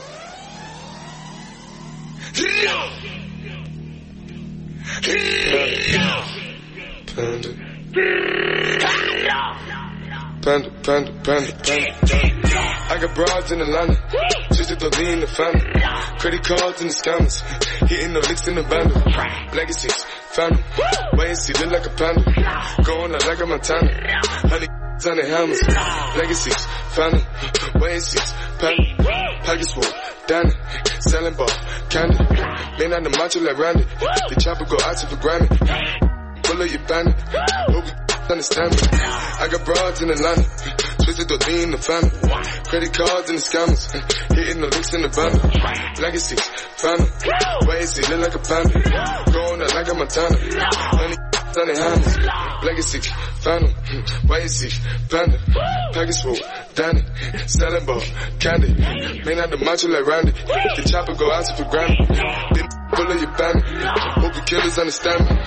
Panda, panda, panda, panda, panda. I got broads in Atlanta, just to throw in the family. Credit cards and the scammers, hitting the licks in the band. Legacies, family, wait and see, look like a panda. Going out like a Montana, honey, on the helmets. Legacies, family, wait and see, family. Package full, Danny, selling ball, candy. Man on the macho like Randy, the chopper go out to for granted. Pull pull up your bandit. Hope you understand me. I got broads in Atlanta, twisted to lean the family. Credit cards and the scammers, hitting the links in the van. Legacy, family. Why is he look like a panda? Going out like a Montana. Honey, on the hands. Legacy, family. Why is he panda? Package full, Danny. Selling ball, candy. Man out the macho like Randy. The chopper go out for granted. Then pull up your bandit. Hope the killers understand me.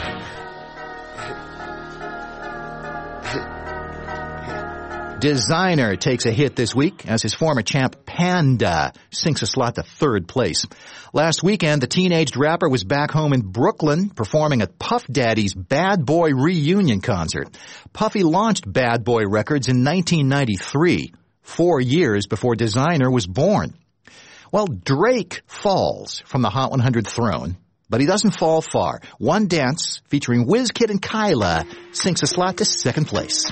Designer takes a hit this week as his former champ Panda sinks a slot to third place. Last weekend, the teenaged rapper was back home in Brooklyn performing at Puff Daddy's Bad Boy reunion concert. Puffy launched Bad Boy Records in nineteen ninety-three, four years before Designer was born. Well, Drake falls from the Hot one hundred throne, but he doesn't fall far. One Dance, featuring WizKid and Kyla, sinks a slot to second place.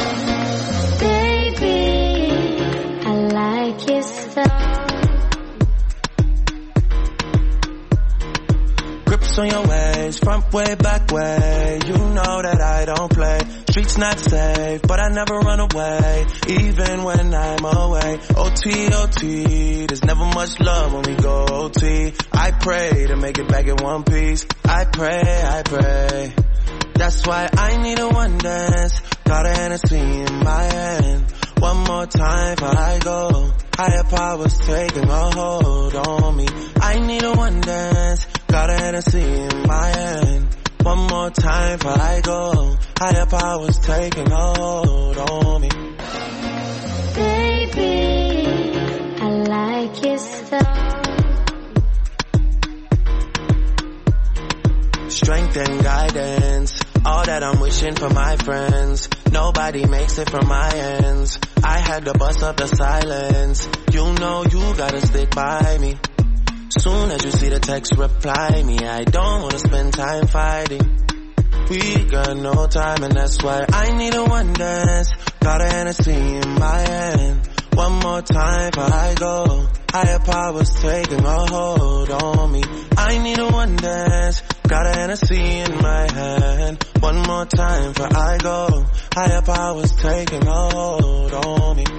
Grips on your ways, front way, back way. You know that I don't play. Streets not safe, but I never run away, even when I'm away. O T, O T, there's never much love when we go O T. I pray to make it back in one piece. I pray, I pray. That's why I need a one dance. Got a Hennessy in my hand. One more time before I go. Higher powers taking a hold on me. I need a one dance. Got a Hennessy in my hand. One more time before I go. Higher powers taking a hold on me. Baby, I like your style. Strength and guidance, all that I'm wishing for my friends. Nobody makes it from my ends. I had to bust up the silence. You know you gotta stick by me. Soon as you see the text, reply me. I don't wanna spend time fighting. We got no time and that's why I need a one dance. Got a Hennessy in my hand. One more time before I go. Higher powers taking a hold on me. I need a one dance. Got a Hennessy in my hand. One more time before I go. Higher powers taking a hold on me.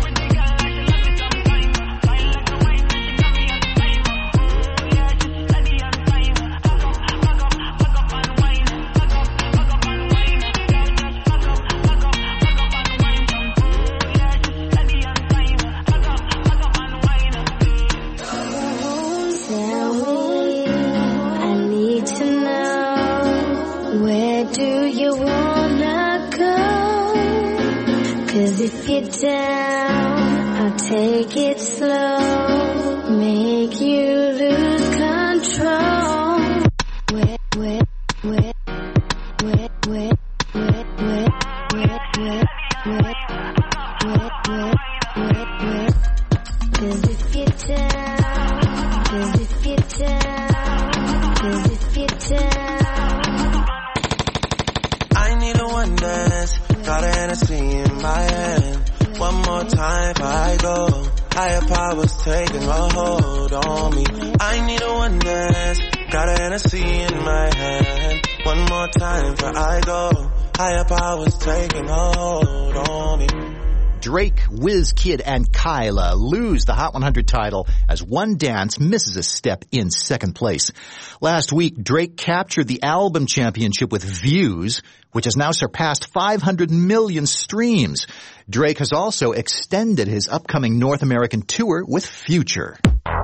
If you're down, I'll take it slow, make you lose control. Wet, wet, wet, wet, wet, wet, wet, wet, wet, wet, wet, wet, wet, wet. 'Cause if you're down, 'cause if you're down, 'cause if you're down. I need a one dance. Got a Hennessy in my hand. One more time before I go. Higher powers taking a hold on me. I need a one dance. Got a Hennessy in my hand. One more time before I go. Higher powers taking a hold on me. Drake, WizKid, and Kyla lose the Hot one hundred title as One Dance misses a step in second place. Last week, Drake captured the album championship with Views, which has now surpassed five hundred million streams. Drake has also extended his upcoming North American tour with Future.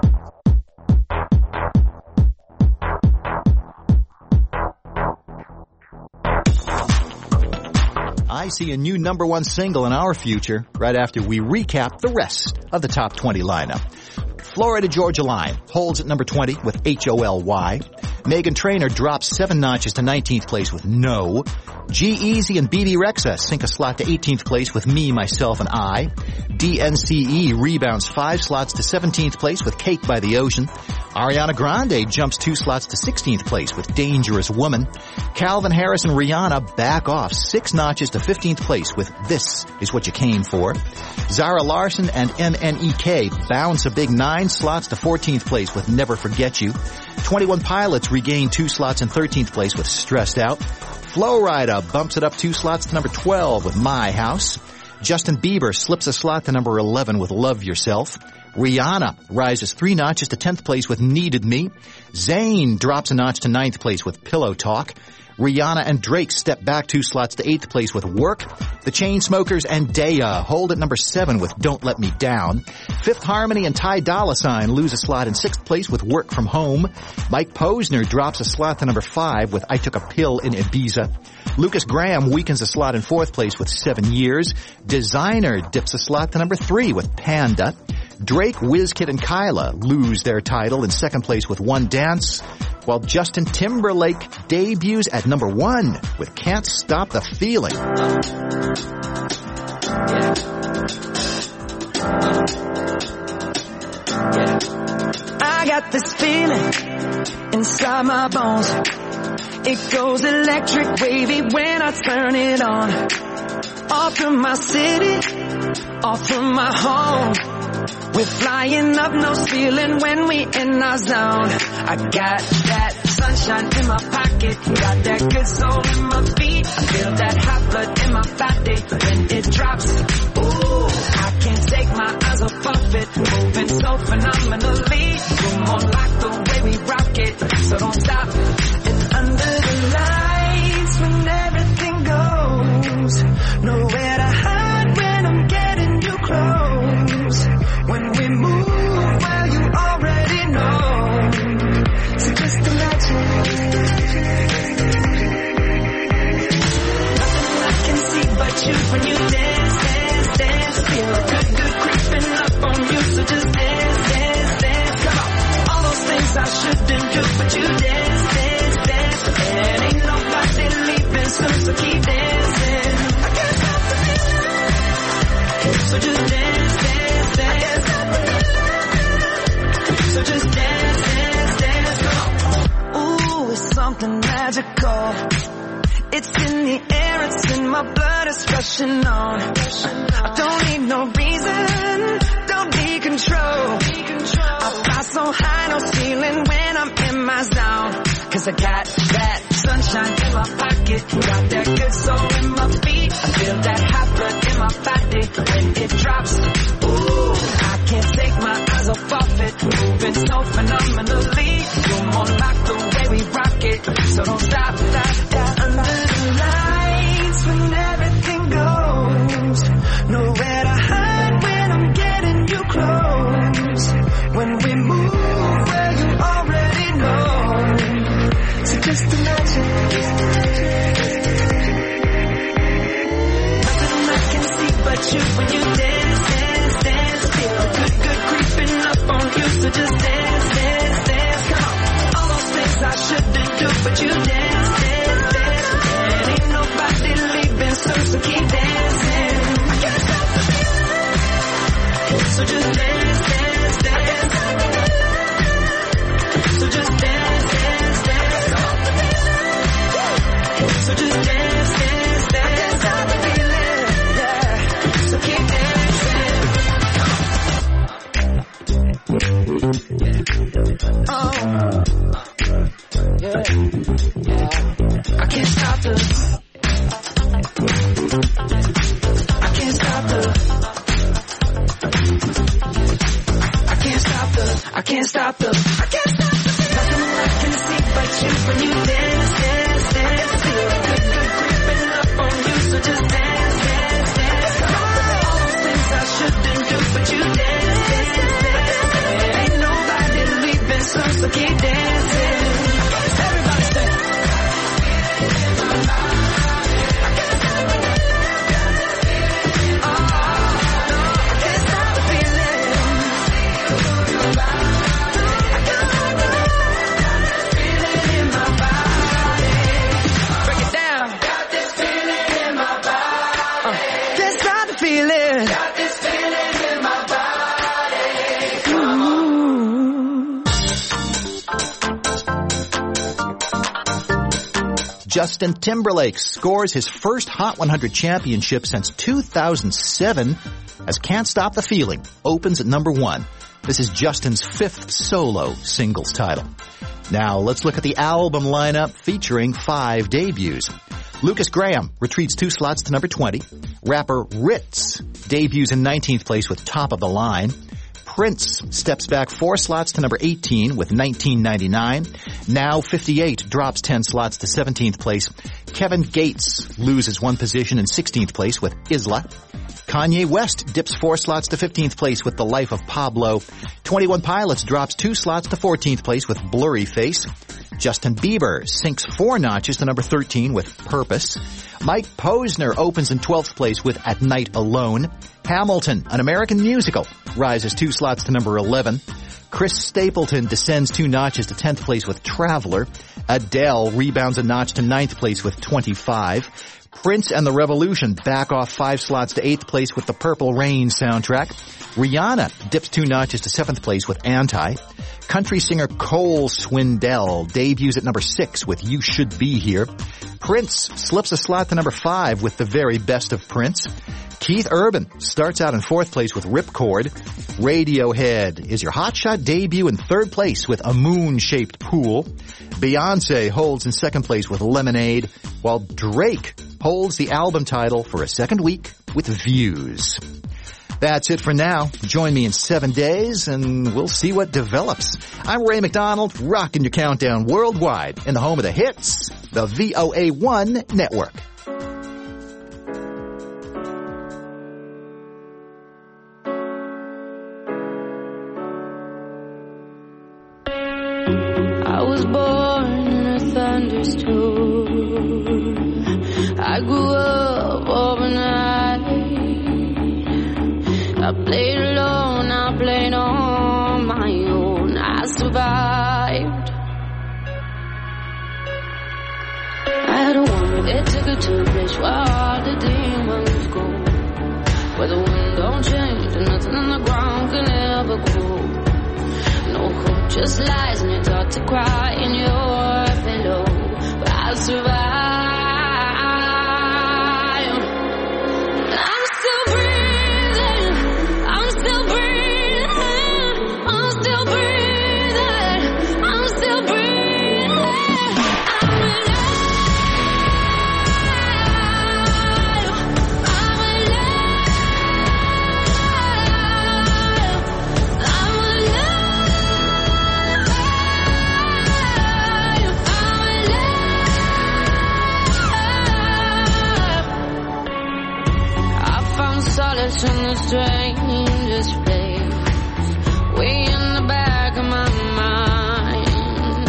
I see a new number one single in our future right after we recap the rest of the top twenty lineup. Florida Georgia Line holds at number twenty with H O L Y. Meghan Trainor drops seven notches to nineteenth place with No. G-Eazy and B B Rexha sink a slot to eighteenth place with Me, Myself, and I. D N C E rebounds five slots to seventeenth place with Cake by the Ocean. Ariana Grande jumps two slots to sixteenth place with Dangerous Woman. Calvin Harris and Rihanna back off six notches to fifteenth place with This Is What You Came For. Zara Larsson and M N E K bounce a big nine slots to fourteenth place with Never Forget You. twenty-one Pilots regain two slots in thirteenth place with Stressed Out. Flo Rida bumps it up two slots to number twelve with My House. Justin Bieber slips a slot to number eleven with Love Yourself. Rihanna rises three notches to tenth place with Needed Me. Zayn drops a notch to ninth place with Pillow Talk. Rihanna and Drake step back two slots to eighth place with Work. The Chainsmokers and Daya hold at number seven with Don't Let Me Down. Fifth Harmony and Ty Dolla $ign lose a slot in sixth place with Work From Home. Mike Posner drops a slot to number five with I Took a Pill in Ibiza. Lucas Graham weakens a slot in fourth place with Seven Years. Designer dips a slot to number three with Panda. Drake, WizKid, and Kyla lose their title in second place with One Dance, while Justin Timberlake debuts at number one with Can't Stop the Feeling. I got this feeling inside my bones. It goes electric wavy when I turn it on. Off from my city, off from my home. We're flying up, no ceiling when we in our zone. I got that sunshine in my pocket, got that good soul in my feet. I feel that hot blood in my body when it drops. Ooh, I can't take my eyes off of it, moving so phenomenally. Room on lock the way we rock it, so don't stop. And under the lights when everything goes, nowhere to hide when I'm getting you close. When we move, well, you already know. So just imagine. Nothing I can see but you when you dance, dance, dance. Feel good, good creeping up on you. So just dance, dance, dance. Come on. All those things I shouldn't do, but you dance, dance, dance. And ain't nobody leaving soon, so keep dancing. I can't stop the feeling. So just dance, dance, dance. So just dance, dance, dance. Ooh, it's something magical. It's in the air, it's in my blood, it's rushing on. I don't need no reason, don't need control. I fly so high, no ceiling when I'm in my zone. Cause I got that sunshine in my pocket, got that good soul in my feet. I feel that hot blood in my body when it drops. Ooh, I can't take my eyes off of it, moving so phenomenally. Room on lock the way we rock it, so don't stop, stop, stop. Under the lights when everything goes, nowhere to hide when I'm getting you close. When we move, well, you already know. So just imagine. Nothing I can see but you when you dance, dance, dance. Feel good, good creeping up on you. So just dance, dance, dance. Come on. All those things I shouldn't do, but you dance, dance, dance. And ain't nobody leaving soon, so keep dancing. I can't stop the feeling. So just dance, dance, dance. So just dance, dance, dance. So just dance, dance, dance. Stop the feeling, yeah. So keep dancing. Oh, yeah, yeah. I can't stop the. I can't stop the. I can't stop the. I can't stop the. I can't stop the. Nothing I can see but you when you dance, dance, dance. Feel good, good creeping up on you, so just dance, dance, dance. All those things I shouldn't do, but you dance, dance, dance. Ain't nobody leaving soon, so keep dancing. Everybody stand. Justin Timberlake scores his first Hot one hundred championship since two thousand seven as Can't Stop the Feeling opens at number one. This is Justin's fifth solo singles title. Now let's look at the album lineup featuring five debuts. Lucas Graham retreats two slots to number twenty. Rapper Ritz debuts in nineteenth place with Top of the Line. Prince steps back four slots to number eighteen with nineteen ninety-nine. Now fifty-eight drops ten slots to seventeenth place. Kevin Gates loses one position in sixteenth place with Isla. Kanye West dips four slots to fifteenth place with The Life of Pablo. twenty-one Pilots drops two slots to fourteenth place with Blurry Face. Justin Bieber sinks four notches to number thirteen with Purpose. Mike Posner opens in twelfth place with At Night Alone. Hamilton, an American musical, rises two slots to number eleven. Chris Stapleton descends two notches to tenth place with Traveler. Adele rebounds a notch to ninth place with twenty-five. Prince and the Revolution back off five slots to eighth place with the Purple Rain soundtrack. Rihanna dips two notches to seventh place with Anti. Country singer Cole Swindell debuts at number six with You Should Be Here. Prince slips a slot to number five with The Very Best of Prince. Keith Urban starts out in fourth place with Ripcord. Radiohead is your hotshot debut in third place with A Moon-Shaped Pool. Beyonce holds in second place with Lemonade, while Drake holds the album title for a second week with Views. That's it for now. Join me in seven days and we'll see what develops. I'm Ray McDonald, rocking your countdown worldwide in the home of the hits, the V O A one Network. I was born in a thunderstorm. I grew up overnight. I played alone, I played on my own. I survived. I had a woman that took her to a place where all the demons go, where the wind don't change and nothing on the ground can ever grow. No hope, just lies, and you're taught to cry in your pillow. But I survived. I'm still breathing. I'm still breathing. I'm still breathing. I'm still breathing. I'm alive. I'm alive. I'm alive. Solace in the strangest place, way in the back of my mind.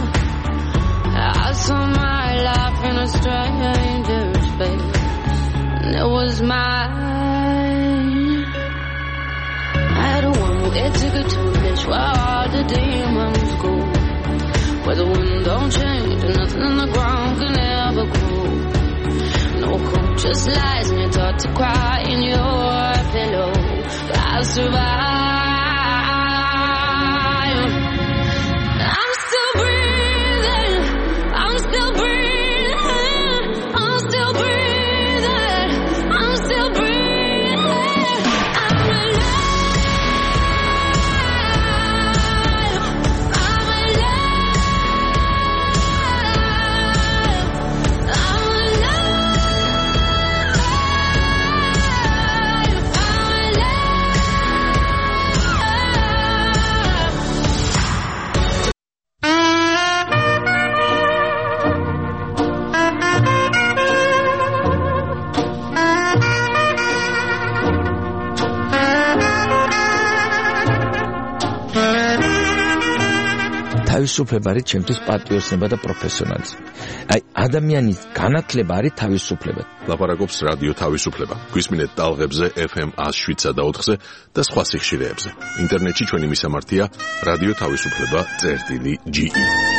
I saw my life in a stranger's face, and it was mine. I had a woman that took her to a place where all the demons go, where the wind don't change and nothing on the ground can ever grow. No hope, just lies, and you're taught to cry in your pillow. But I survive. I'm still breathing. I'm still breathing. I'm still breathing. I'm still breathing. I'm alive. I'm alive. I'm თავისუფლება არის ჩემთვის პატიოსნება და პროფესიონალიზმი. აი, ადამიანის განათლება არის თავისუფლება. ლაპარაკობს რადიო თავისუფლება. გვისმინეთ ტალღებზე ეფ ემ one oh seven და four-ზე და სხვა სიხშირეებზე. ინტერნეტში ჩვენი მისამართია რადიო თავისუფლება წერტილი ჯი ი.